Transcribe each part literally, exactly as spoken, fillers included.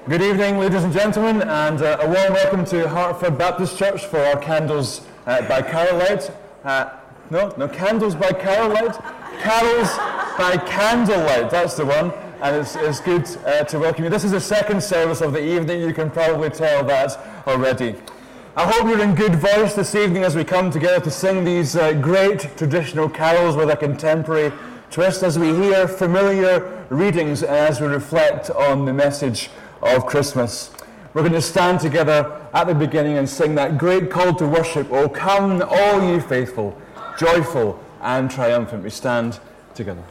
Good evening, ladies and gentlemen, and uh, a warm welcome to Hartford Baptist Church for our Candles uh, by Carollight. Uh, no, no, Candles by Carollight. Carols by Candlelight, that's the one. And it's, it's good uh, to welcome you. This is the second service of the evening. You can probably tell that already. I hope you're in good voice this evening as we come together to sing these uh, great traditional carols with a contemporary twist, as we hear familiar readings and as we reflect on the message of Christmas. We're going to stand together at the beginning and sing that great call to worship, "O come all ye faithful, joyful and triumphant." We stand together.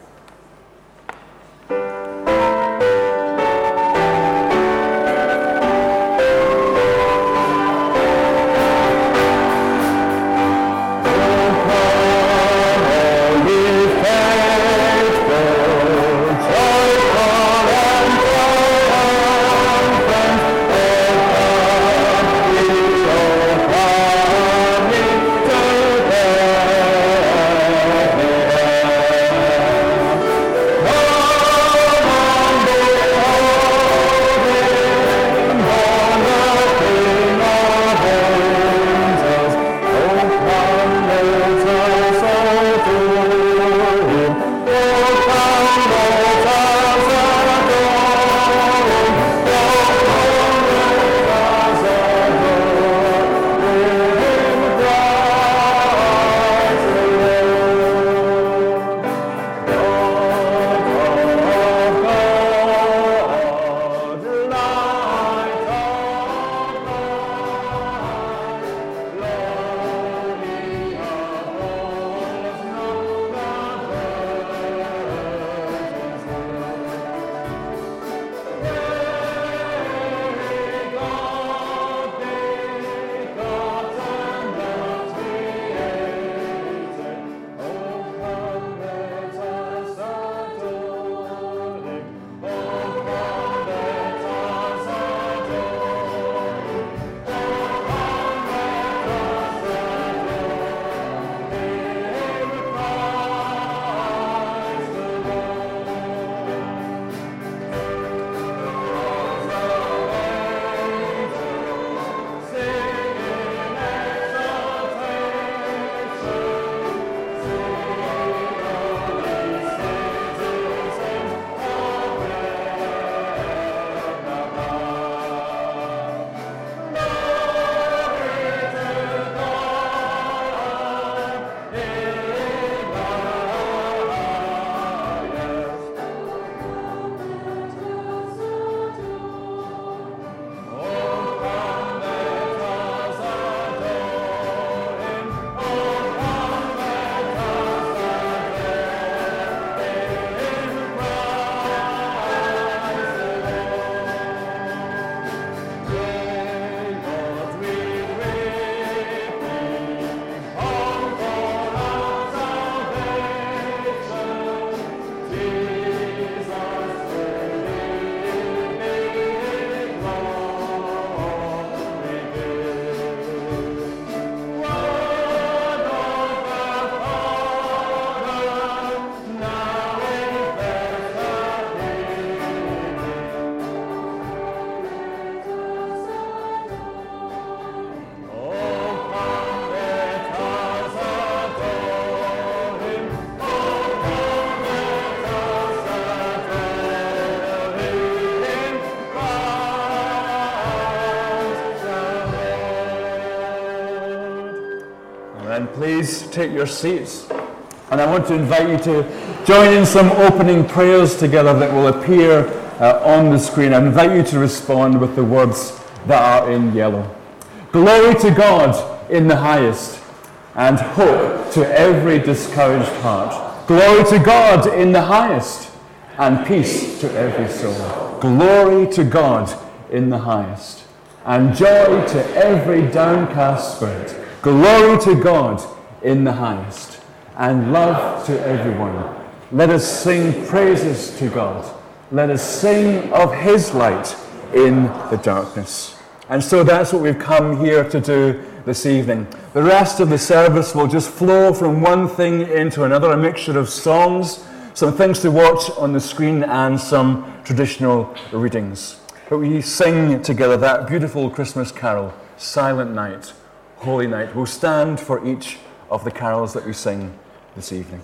Please take your seats, and I want to invite you to join in some opening prayers together that will appear uh, on the screen. I invite you to respond with the words that are in yellow. Glory to God in the highest, and hope to every discouraged heart. Glory to God in the highest, and peace to every soul. Glory to God in the highest, and joy to every downcast spirit. Glory to God in the highest, and love to everyone. Let us sing praises to God. Let us sing of His light in the darkness. And so that's what we've come here to do this evening. The rest of the service will just flow from one thing into another, a mixture of songs, some things to watch on the screen, and some traditional readings. but we sing together that beautiful Christmas carol, Silent Night, Holy Night. We'll stand for each of the carols that we sing this evening.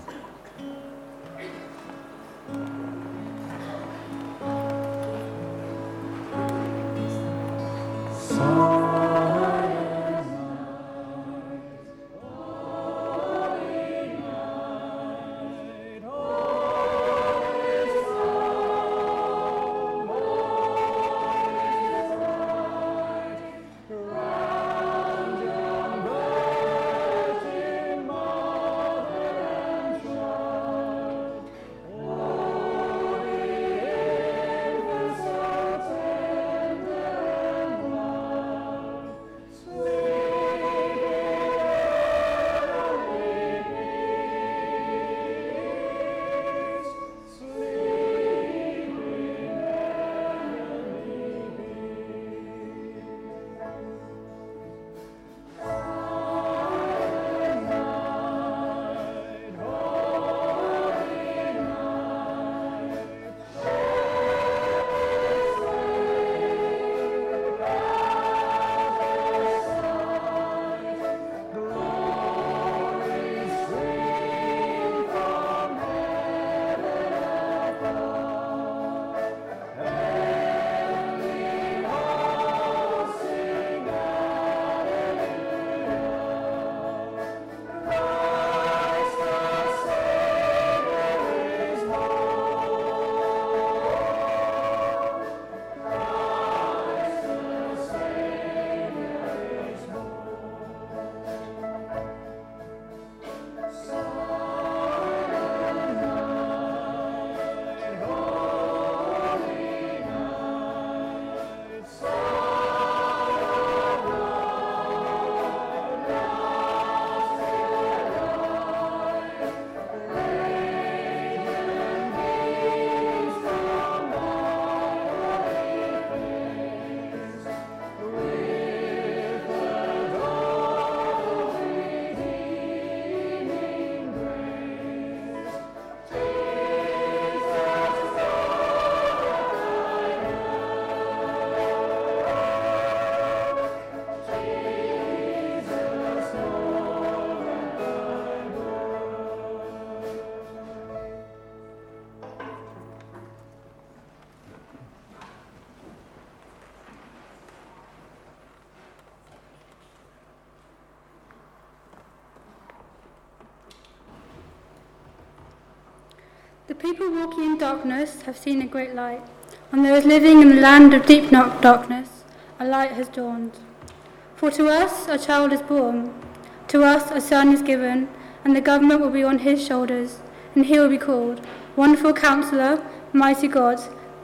The people walking in darkness have seen a great light. On those living in the land of deep darkness, a light has dawned. For to us a child is born, to us a son is given, and the government will be on his shoulders, and he will be called Wonderful Counselor, Mighty God,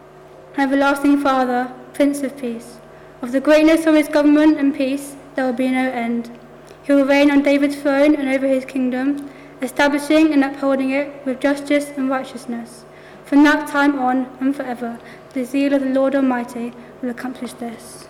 Everlasting Father, Prince of Peace. Of the greatness of his government and peace there will be no end. He will reign on David's throne and over his kingdom, establishing and upholding it with justice and righteousness. From that time on and forever, the zeal of the Lord Almighty will accomplish this.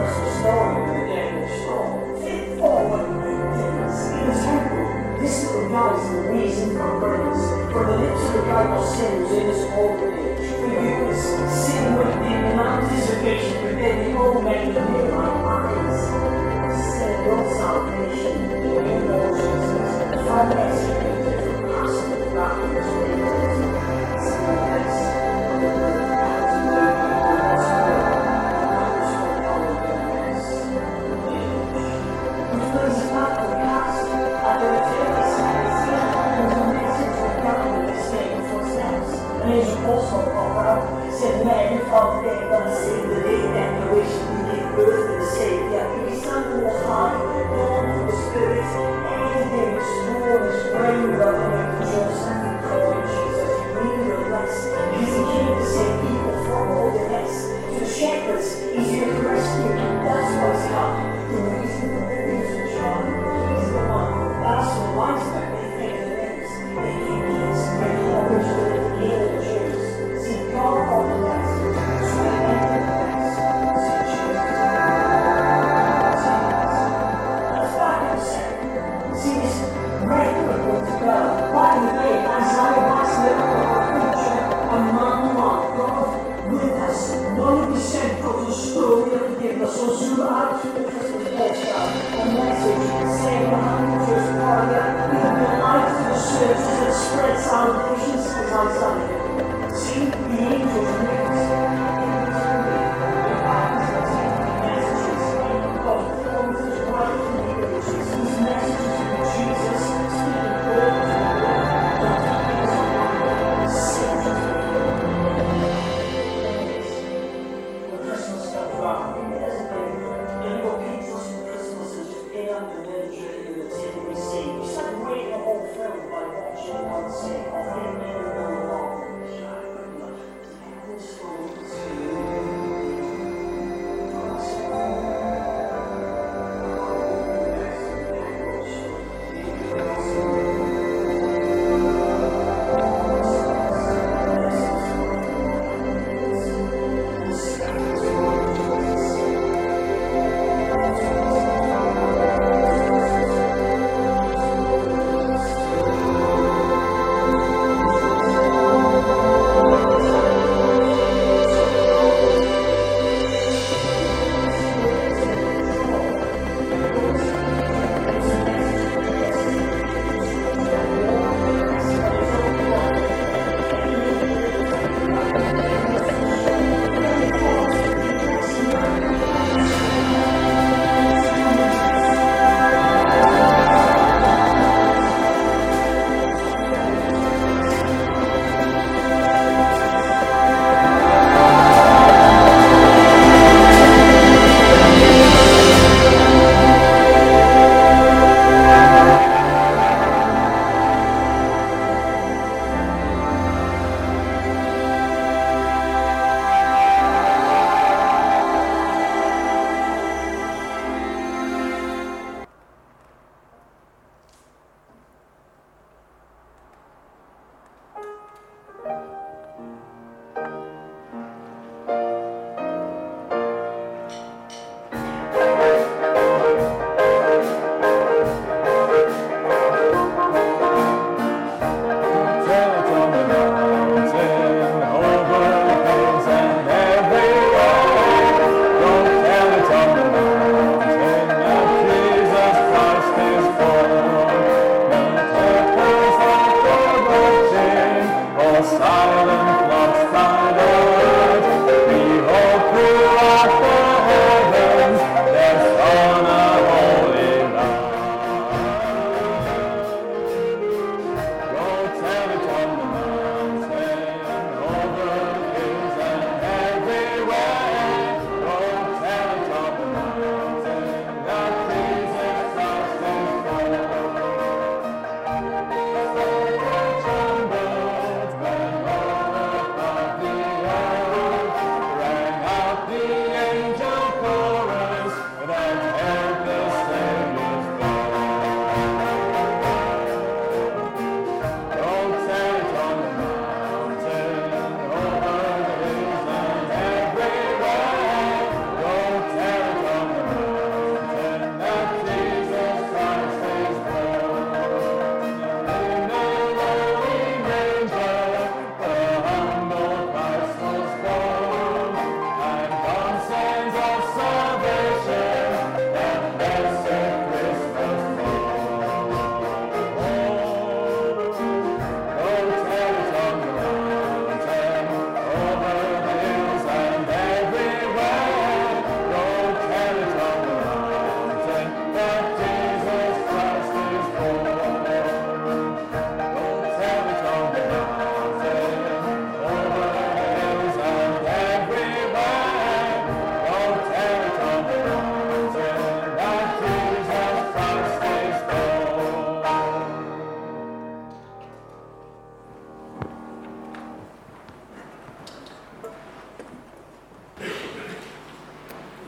This recognize the reason for praise. For the lips of the God sinners in this old age. For you is sin within in anticipation within the old man of new eyes. Send your salvation in your Jesus. From executed from possible darkness. Also, said men of them gonna save the day that you wish to give birth to the Savior. His Son will high, born of the Spirit, anything restore the spring of the Joseph and Jesus. We were blessed. He's the King to save people from all the rest. To the shepherds, he's here to rescue. That's what's come. The reason the reason John is the one. That's the wise men they think it is. They think it's their knowledge of the King. God on the left, sweet and the best, let's back up a second. See this great people together. Right in the day, Isaiah was living a preacher among one. God with us. one hundred percent of the story of forgiveness. So zoom out to the Christmas postcard. A message saying behind the first part of it, we have been light to the church as it spreads salvation as Isaiah. See the angels wings the messages of promises right from the ages. These messages of Jesus speaking word to word that is sent. When Christmas comes around, it doesn't mean anyone keeps listening to Christmas and just get up and then journey and it's in we see. You start reading the whole film by watching one scene of him in the wrong.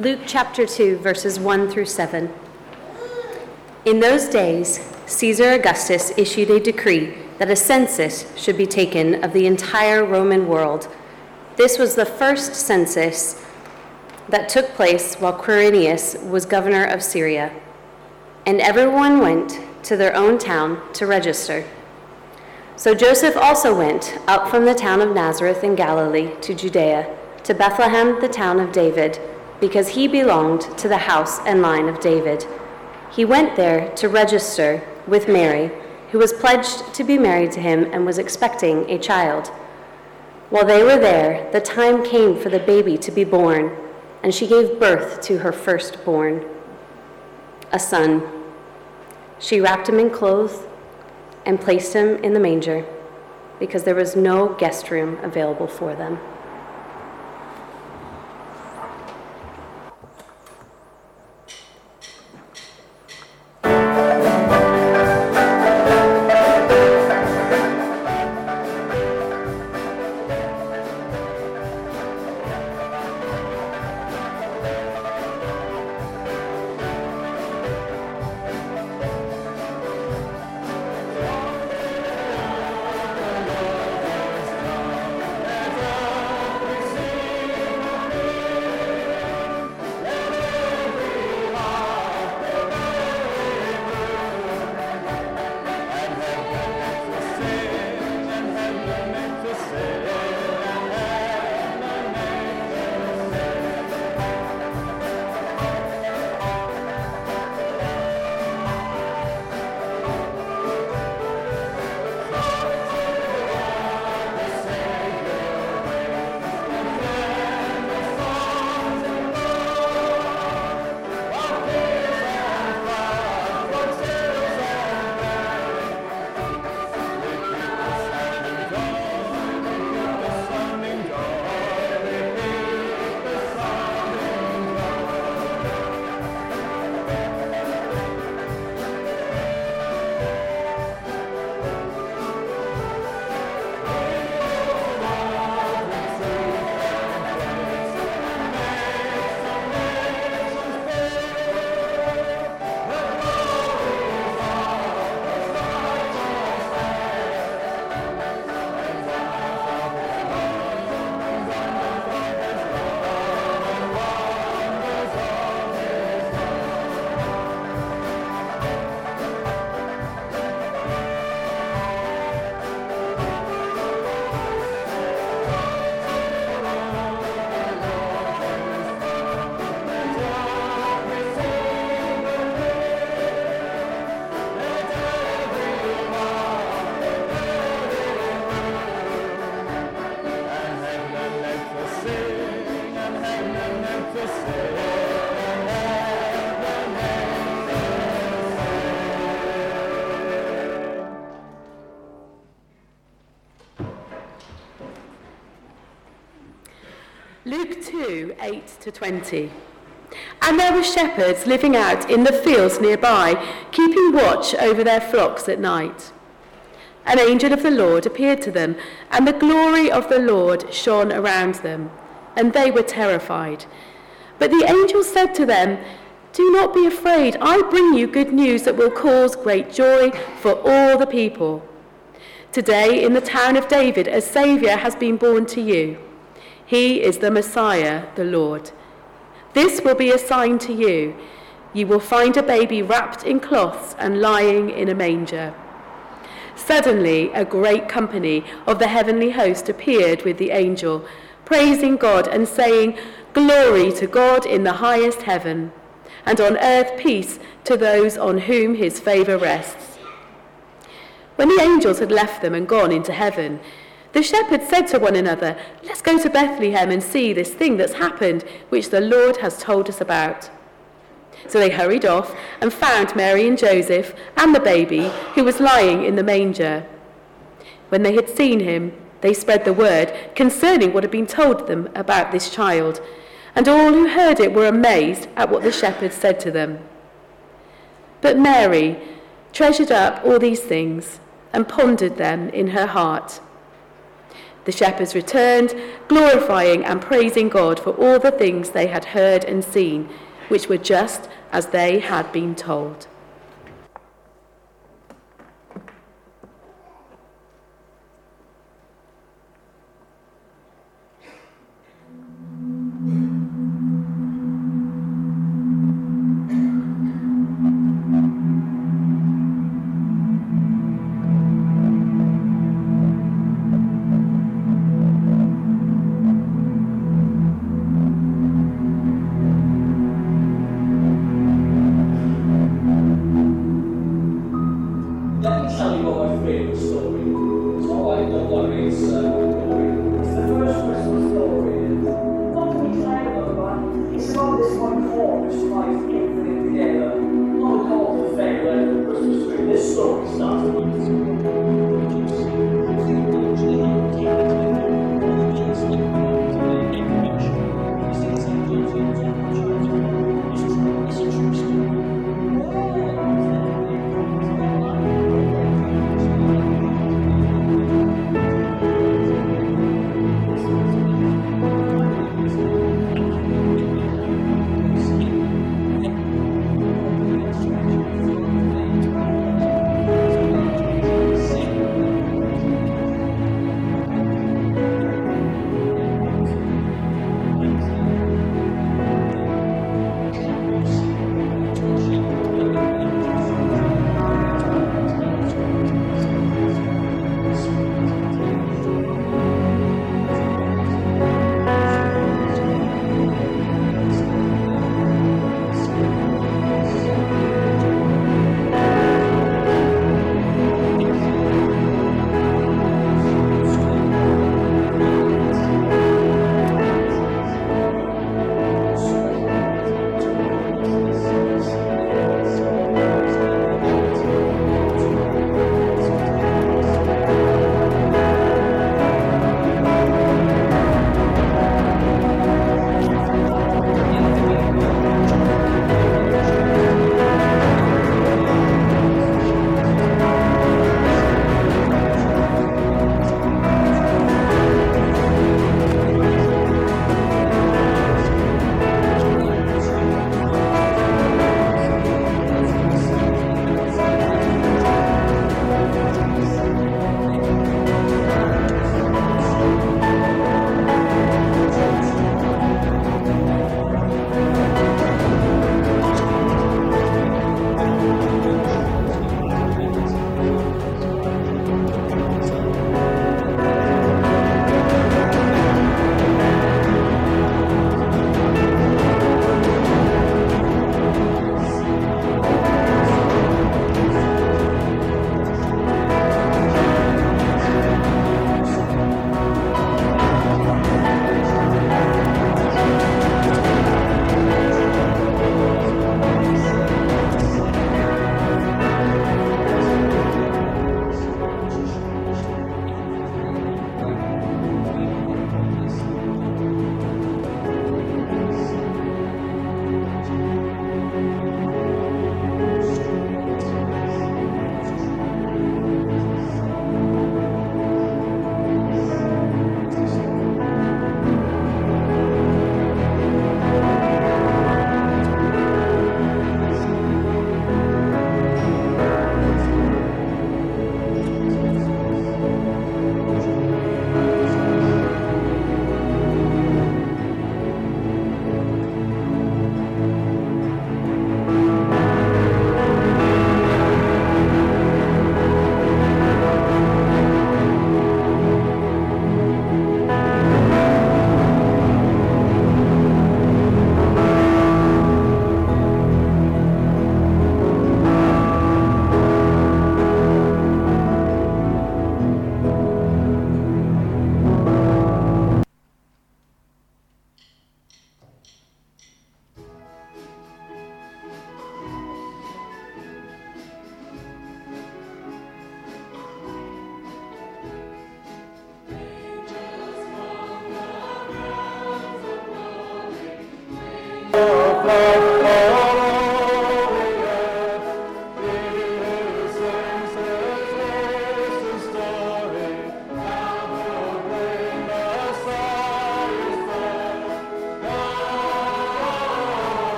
Luke chapter two, verses one through seven. In those days, Caesar Augustus issued a decree that a census should be taken of the entire Roman world. This was the first census that took place while Quirinius was governor of Syria. And everyone went to their own town to register. So Joseph also went up from the town of Nazareth in Galilee to Judea, to Bethlehem, the town of David, because he belonged to the house and line of David. He went there to register with Mary, who was pledged to be married to him and was expecting a child. While they were there, the time came for the baby to be born, and she gave birth to her firstborn, a son. She wrapped him in clothes and placed him in the manger, because there was no guest room available for them. Luke two, eight to twenty. And there were shepherds living out in the fields nearby, keeping watch over their flocks at night. An angel of the Lord appeared to them, and the glory of the Lord shone around them, and they were terrified. But the angel said to them, "Do not be afraid. I bring you good news that will cause great joy for all the people. Today in the town of David a Saviour has been born to you. He is the Messiah, the Lord. This will be a sign to you. You will find a baby wrapped in cloths and lying in a manger." Suddenly a great company of the heavenly host appeared with the angel, praising God and saying, "Glory to God in the highest heaven, and on earth peace to those on whom his favour rests." When the angels had left them and gone into heaven, the shepherds said to one another, "Let's go to Bethlehem and see this thing that's happened, which the Lord has told us about." So they hurried off and found Mary and Joseph and the baby who was lying in the manger. When they had seen him, they spread the word concerning what had been told them about this child, and all who heard it were amazed at what the shepherds said to them. But Mary treasured up all these things and pondered them in her heart. The shepherds returned, glorifying and praising God for all the things they had heard and seen, which were just as they had been told. Let me tell you what my favourite story is. It's not like the one is uh, glory. It's the first Christmas story. Not to be clever, but it's about this one chorus tries to keep everything together. Not a call to fame like the Christmas tree. This story starts with Sing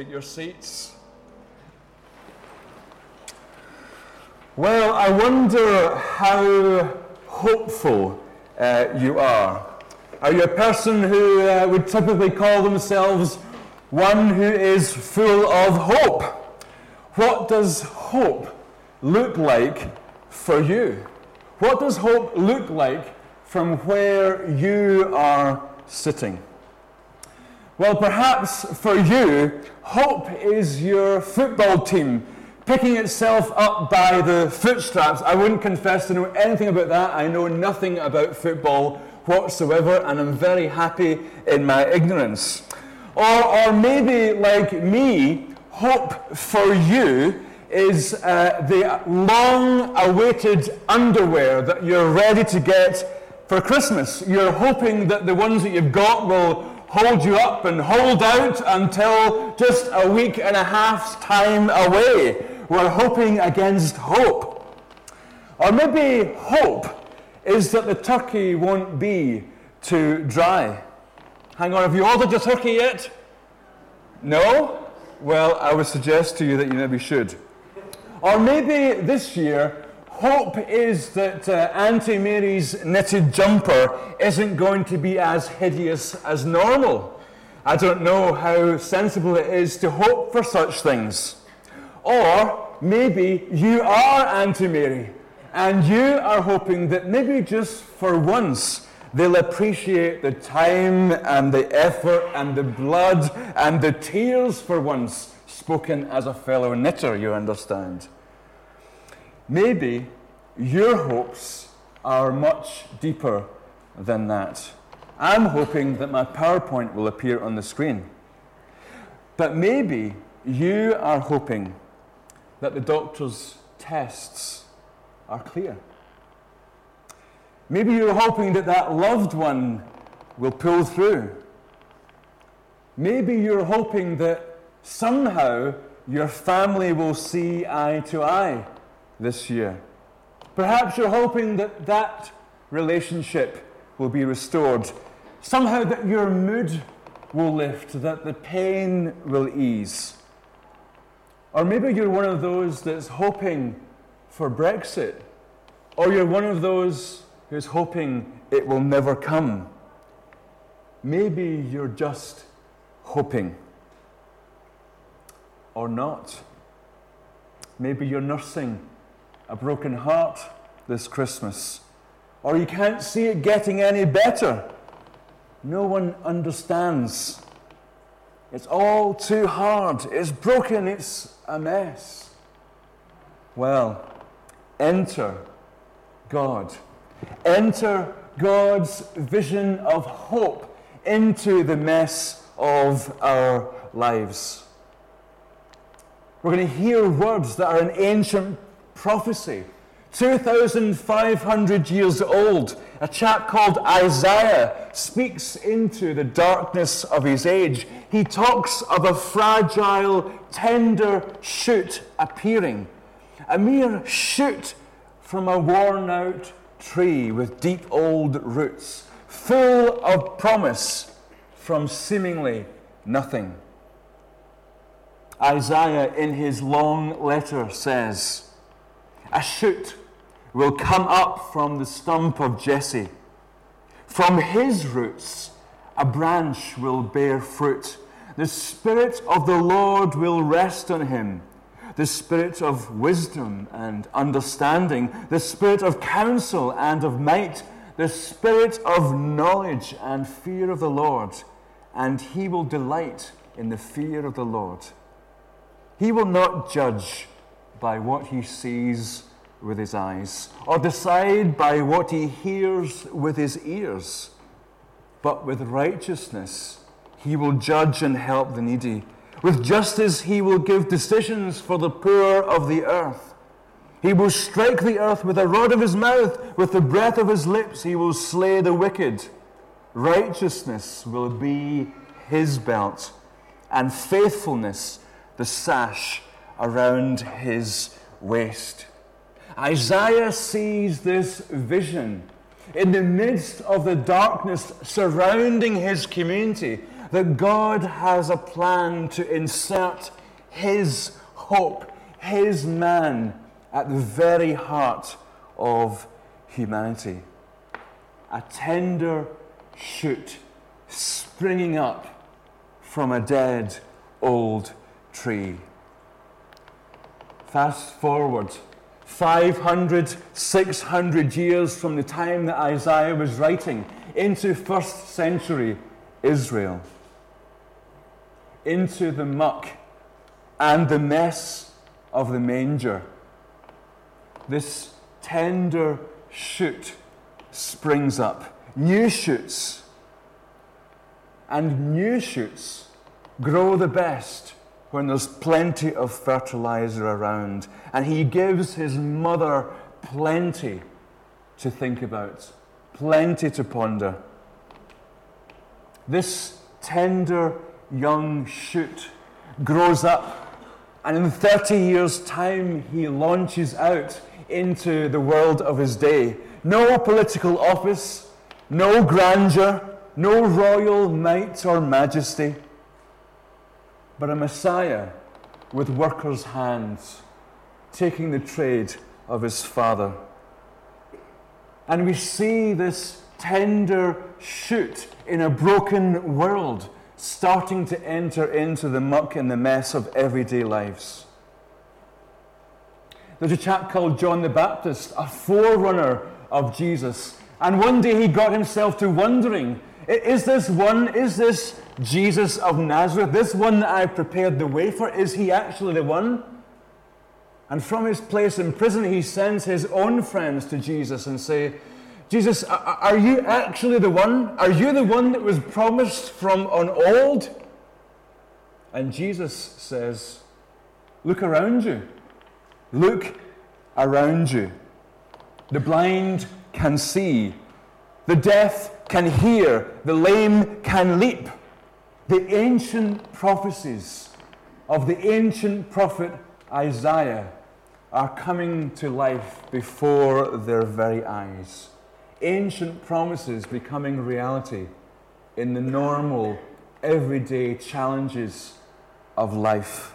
take your seats. Well, I wonder how hopeful uh, you are. Are you a person who uh, would typically call themselves one who is full of hope? What does hope look like for you? What does hope look like from where you are sitting? Well, perhaps for you, hope is your football team picking itself up by the footstraps. I wouldn't confess to know anything about that. I know nothing about football whatsoever, and I'm very happy in my ignorance. Or, or maybe, like me, hope for you is uh, the long-awaited underwear that you're ready to get for Christmas. You're hoping that the ones that you've got will hold you up and hold out until just a week and a half's time away. We're hoping against hope. Or maybe hope is that the turkey won't be too dry. Hang on, have you ordered your turkey yet? No? Well, I would suggest to you that you maybe should. Or maybe this year, hope is that uh, Auntie Mary's knitted jumper isn't going to be as hideous as normal. I don't know how sensible it is to hope for such things. Or maybe you are Auntie Mary, and you are hoping that maybe just for once they'll appreciate the time and the effort and the blood and the tears for once, spoken as a fellow knitter, you understand. Maybe your hopes are much deeper than that. I'm hoping that my PowerPoint will appear on the screen. But maybe you are hoping that the doctor's tests are clear. Maybe you're hoping that that loved one will pull through. Maybe you're hoping that somehow your family will see eye to eye this year. Perhaps you're hoping that that relationship will be restored. Somehow that your mood will lift, that the pain will ease. Or maybe you're one of those that's hoping for Brexit. Or you're one of those who's hoping it will never come. Maybe you're just hoping. Or not. Maybe you're nursing a broken heart this Christmas. Or you can't see it getting any better. No one understands. It's all too hard. It's broken. It's a mess. Well, enter God. Enter God's vision of hope into the mess of our lives. We're going to hear words that are an ancient prophecy, two thousand five hundred years old. A chap called Isaiah speaks into the darkness of his age. He talks of a fragile, tender shoot appearing, a mere shoot from a worn-out tree with deep old roots, full of promise from seemingly nothing. Isaiah, in his long letter, says, "A shoot will come up from the stump of Jesse. From his roots, a branch will bear fruit. The Spirit of the Lord will rest on him, the Spirit of wisdom and understanding, the Spirit of counsel and of might, the Spirit of knowledge and fear of the Lord, and he will delight in the fear of the Lord. He will not judge by what he sees with his eyes, or decide by what he hears with his ears, but with righteousness he will judge and help the needy. With justice he will give decisions for the poor of the earth. He will strike the earth with the rod of his mouth, with the breath of his lips he will slay the wicked. Righteousness will be his belt, and faithfulness the sash around his waist." Isaiah sees this vision in the midst of the darkness surrounding his community. that God has a plan to insert his hope, his man, at the very heart of humanity. A tender shoot springing up from a dead old tree. Fast forward five hundred, six hundred years from the time that Isaiah was writing into first century Israel, into the muck and the mess of the manger. This tender shoot springs up. New shoots and new shoots grow the best when there's plenty of fertilizer around. And he gives his mother plenty to think about, plenty to ponder. This tender young shoot grows up, and in thirty years' time he launches out into the world of his day. No political office, no grandeur, no royal might or majesty, but a Messiah with workers' hands, taking the trade of his father. And we see this tender shoot in a broken world starting to enter into the muck and the mess of everyday lives. There's a chap called John the Baptist, a forerunner of Jesus. And one day he got himself to wondering, is this one, is this Jesus of Nazareth, this one that I've prepared the way for, is he actually the one? And from his place in prison, he sends his own friends to Jesus and say, Jesus, are you actually the one? Are you the one that was promised from on old? And Jesus says, look around you. Look around you. The blind can see. The deaf can hear. The lame can leap. The ancient prophecies of the ancient prophet Isaiah are coming to life before their very eyes. Ancient promises becoming reality in the normal, everyday challenges of life.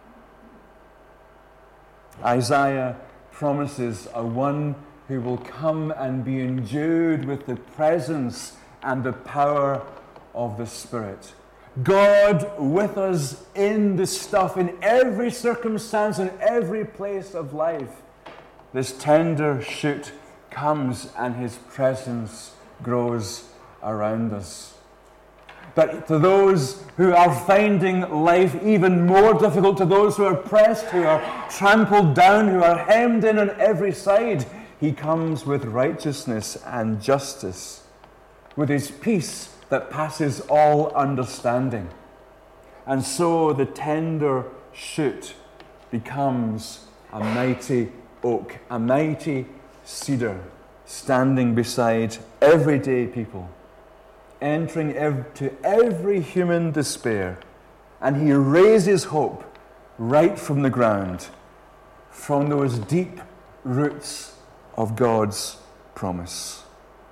Isaiah promises a one who will come and be endued with the presence and the power of the Spirit. God with us in the stuff, in every circumstance, in every place of life. This tender shoot comes and his presence grows around us. But to those who are finding life even more difficult, to those who are pressed, who are trampled down, who are hemmed in on every side, he comes with righteousness and justice, with his peace that passes all understanding. And so the tender shoot becomes a mighty oak, a mighty cedar, standing beside everyday people, entering ev- to every human despair. And he raises hope right from the ground, from those deep roots of God's promise.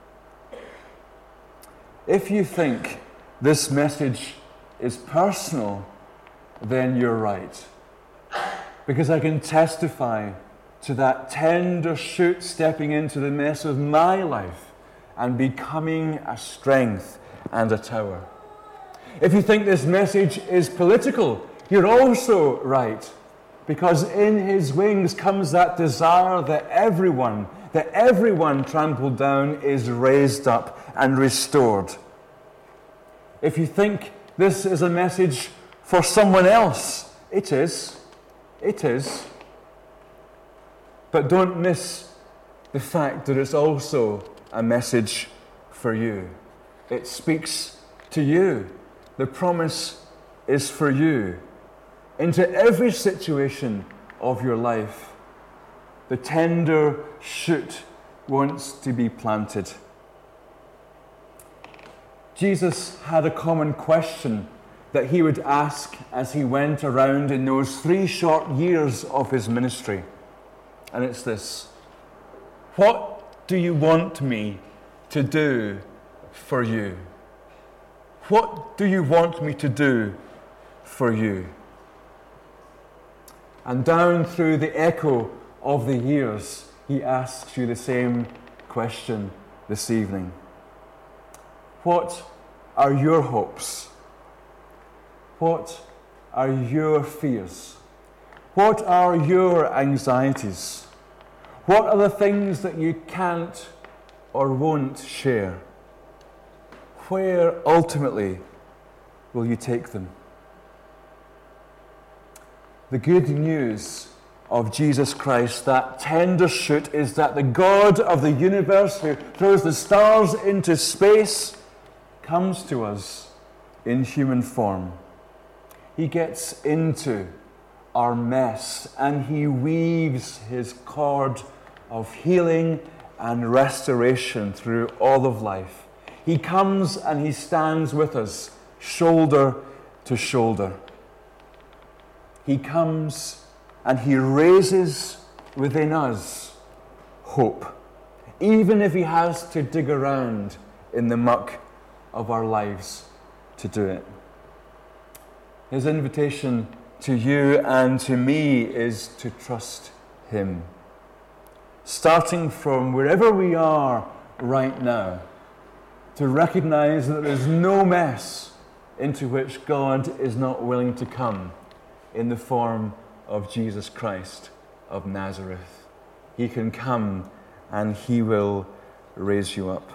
If you think this message is personal, then you're right. Because I can testify to that tender shoot stepping into the mess of my life and becoming a strength and a tower. If you think this message is political, you're also right. Because in his wings comes that desire that everyone, that everyone trampled down is raised up and restored. If you think this is a message for someone else, it is. It is. But don't miss the fact that it's also a message for you. It speaks to you. The promise is for you. Into every situation of your life, the tender shoot wants to be planted. Jesus had a common question that he would ask as he went around in those three short years of his ministry. And it's this: what do you want me to do for you? What do you want me to do for you? And down through the echo of the years, he asks you the same question this evening. What are your hopes? What are your fears? What are your anxieties? What are the things that you can't or won't share? Where ultimately will you take them? The good news of Jesus Christ, that tender shoot, is that the God of the universe who throws the stars into space comes to us in human form. He gets into our mess and he weaves his cord of healing and restoration through all of life. He comes and he stands with us, shoulder to shoulder. He comes and he raises within us hope, even if he has to dig around in the muck of our lives to do it. His invitation to you and to me is to trust him. Starting from wherever we are right now, to recognize that there's no mess into which God is not willing to come in the form of Jesus Christ of Nazareth. He can come and he will raise you up.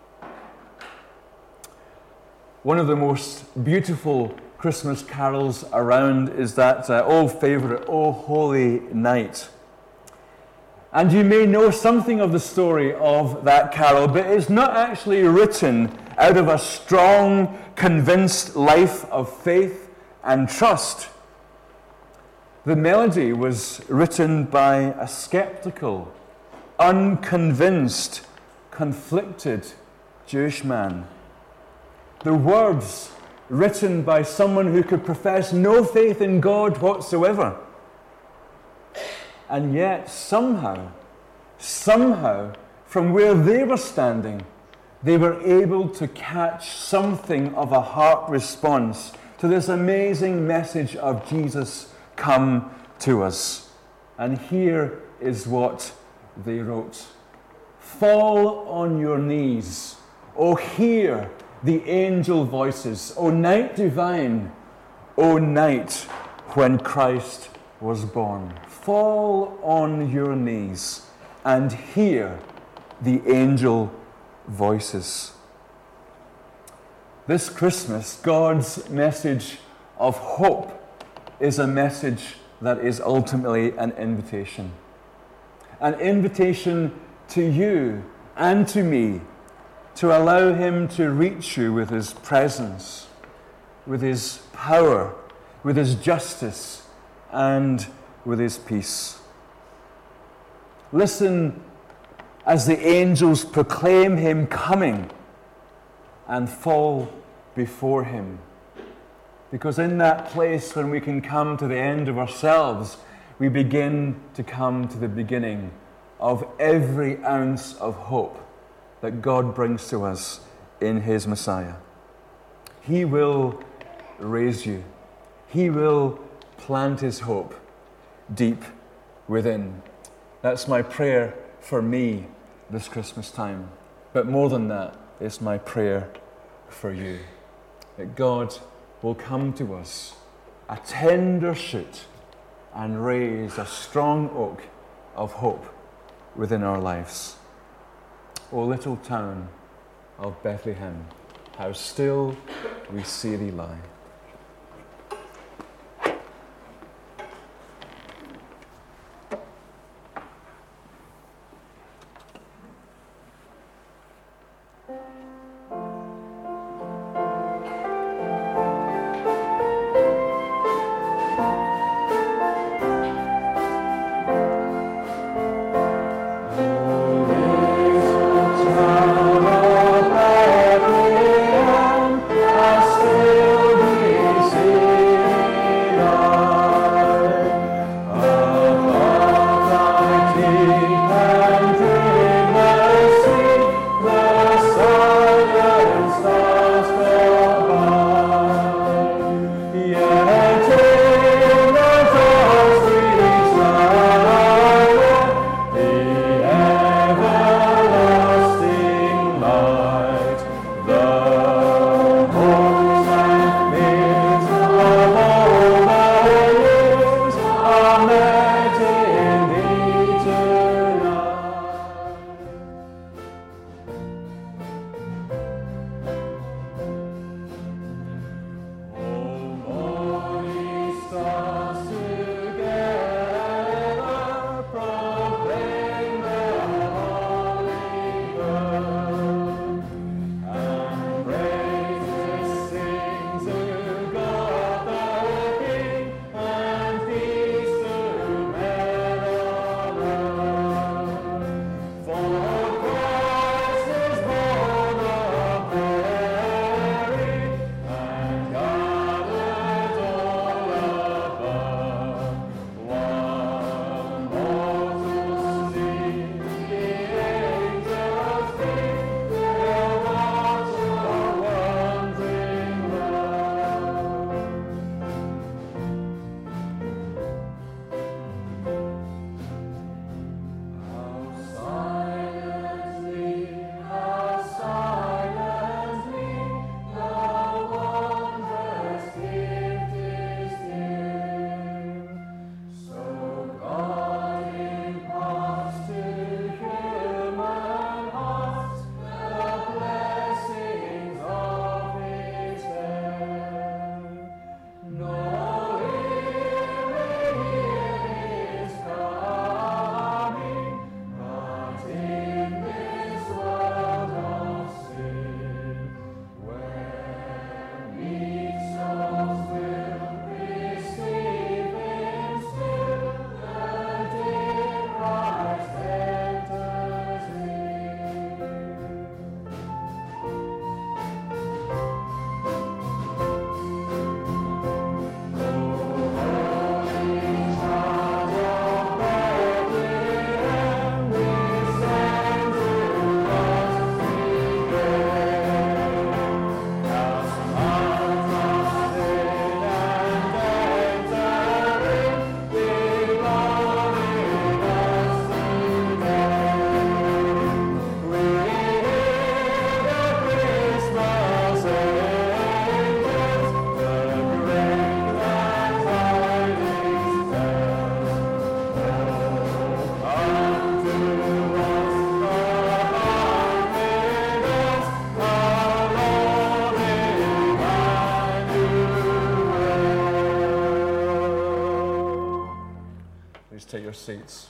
One of the most beautiful Christmas carols around is that uh, old favourite, O Holy Night. And you may know something of the story of that carol, but it's not actually written out of a strong, convinced life of faith and trust. The melody was written by a skeptical, unconvinced, conflicted Jewish man. The words written by someone who could profess no faith in God whatsoever. And yet, somehow, somehow, from where they were standing, they were able to catch something of a heart response to this amazing message of Jesus come to us. And here is what they wrote. Fall on your knees, O hear the angel voices, O night divine, O night when Christ was born. Fall on your knees and hear the angel voices. This Christmas, God's message of hope is a message that is ultimately an invitation. An invitation to you and to me to allow him to reach you with his presence, with his power, with his justice, and with his peace. Listen as the angels proclaim him coming and fall before him. Because in that place when we can come to the end of ourselves, we begin to come to the beginning of every ounce of hope that God brings to us in his Messiah. He will raise you. He will plant his hope deep within. That's my prayer for me this Christmas time. But more than that, it's my prayer for you. That God will come to us, a tender shoot, and raise a strong oak of hope within our lives. O little town of Bethlehem, how still we see thee lie. Town of Bethlehem, how still Please take your seats.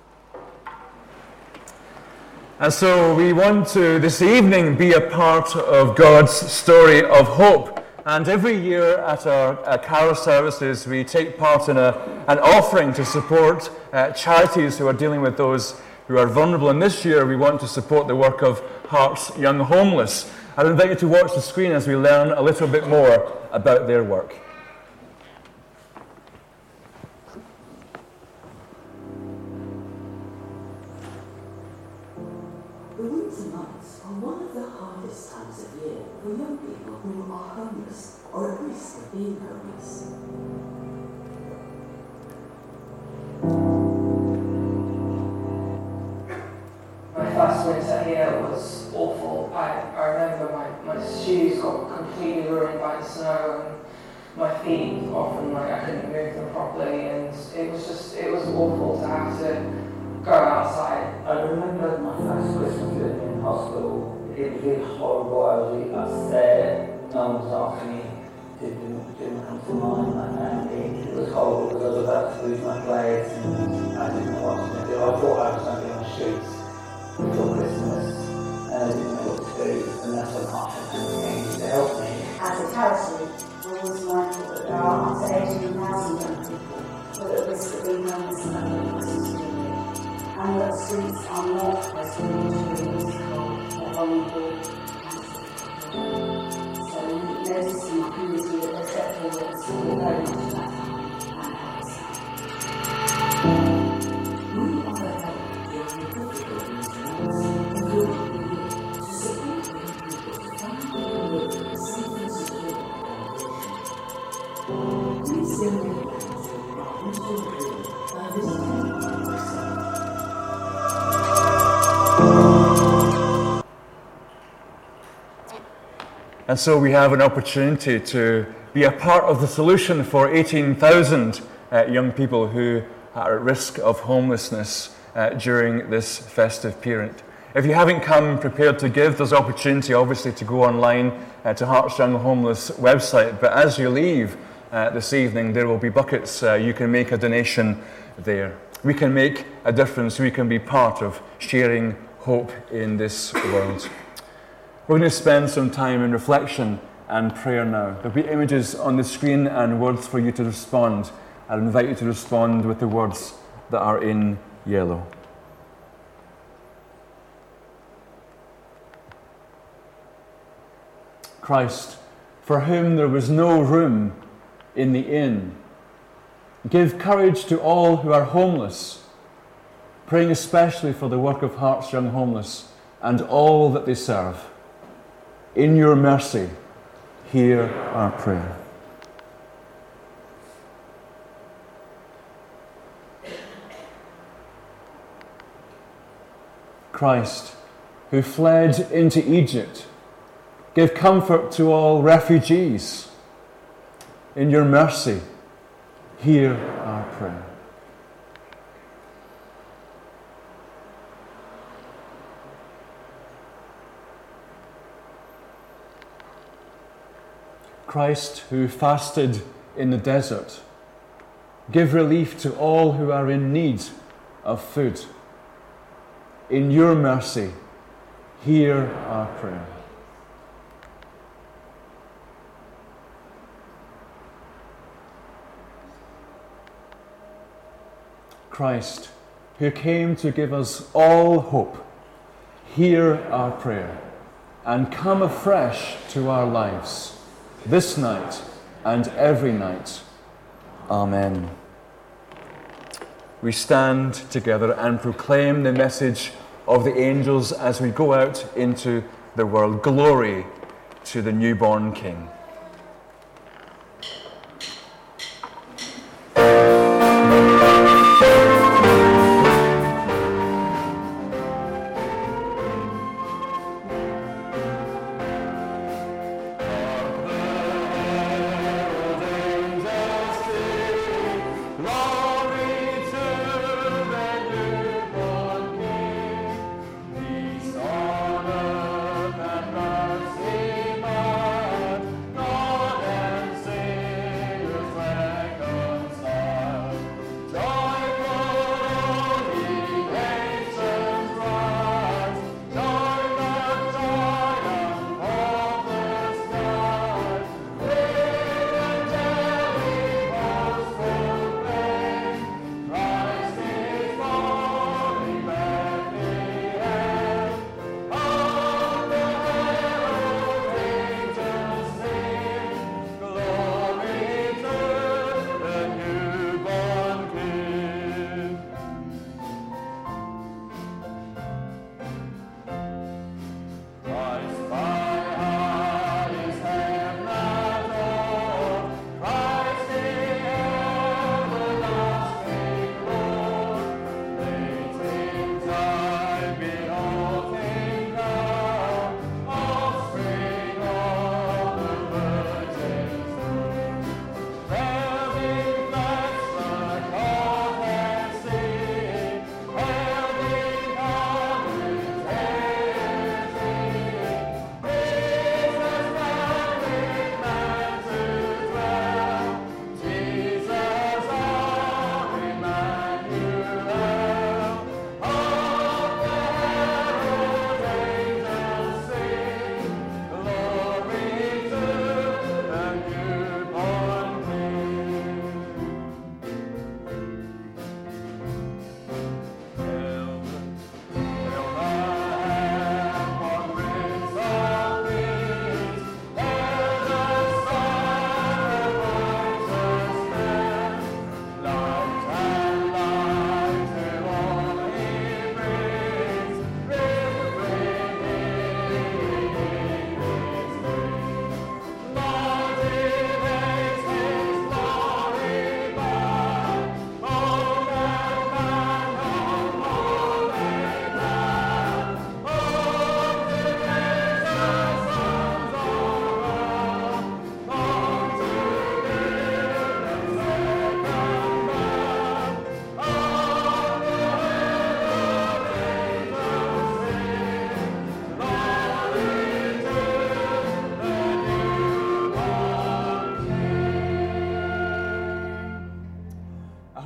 And so we want to, this evening, be a part of God's story of hope. And every year at our, our carol services, we take part in a, an offering to support uh, charities who are dealing with those who are vulnerable. And this year, we want to support the work of Hearts Young Homeless. I invite you to watch the screen as we learn a little bit more about their work. The winter months are one of the hardest times of year for young people who are homeless or at risk of being homeless. My first winter here was awful. I, I remember my, my shoes got completely ruined by the snow, and my feet often, like, I couldn't move them properly, and it was just, it was awful to have to go outside. I remember my first Christmas living in hospital. It was really horrible. I was really upset. No one was asking me to do, didn't come to mind. My family. It was horrible because I was about to lose my place and I didn't know what I was going to do. I thought I was going to be on the streets before Christmas and I didn't know what to do. And that's when Hearts came to help me. As a charity, we're always mindful that there are up to eighteen thousand young people who are at risk of being homeless and unable and that streets are not residential, cold, or vulnerable. So we notice in the community that there's definitely a very much that and helps. We offer help during the difficult times, including the to support young people to find and live in a safe and secure accommodation. These young people are also included by visiting our website. And so we have an opportunity to be a part of the solution for eighteen thousand uh, young people who are at risk of homelessness uh, during this festive period. If you haven't come prepared to give, there's opportunity obviously to go online uh, to Hearts Young Homeless website. But as you leave uh, this evening, there will be buckets. Uh, you can make a donation there. We can make a difference. We can be part of sharing hope in this world. We're going to spend some time in reflection and prayer now. There'll be images on the screen and words for you to respond. I'll invite you to respond with the words that are in yellow. Christ, for whom there was no room in the inn, give courage to all who are homeless, praying especially for the work of Hearts Young Homeless and all that they serve. In your mercy, hear our prayer. Christ, who fled into Egypt, give comfort to all refugees. In your mercy, hear our prayer. Christ, who fasted in the desert, give relief to all who are in need of food. In your mercy, hear our prayer. Christ, who came to give us all hope, hear our prayer and come afresh to our lives, this night and every night. Amen. We stand together and proclaim the message of the angels as we go out into the world. Glory to the newborn King. Peace on earth and mercy mild.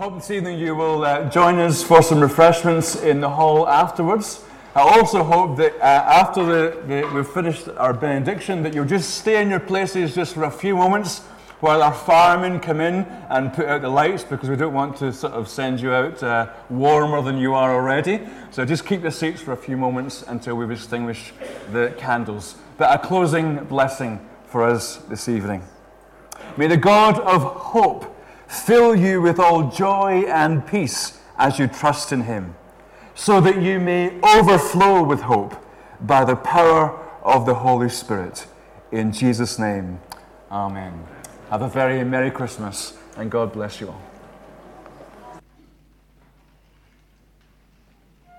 hope this evening you will uh, join us for some refreshments in the hall afterwards. I also hope that uh, after the, the, we've finished our benediction that you'll just stay in your places just for a few moments while our firemen come in and put out the lights, because we don't want to sort of send you out uh, warmer than you are already. So just keep your seats for a few moments until we've extinguished the candles. But a closing blessing for us this evening. May the God of hope fill you with all joy and peace as you trust in him, so that you may overflow with hope by the power of the Holy Spirit. In Jesus' name, amen. Have a very Merry Christmas, and God bless you all.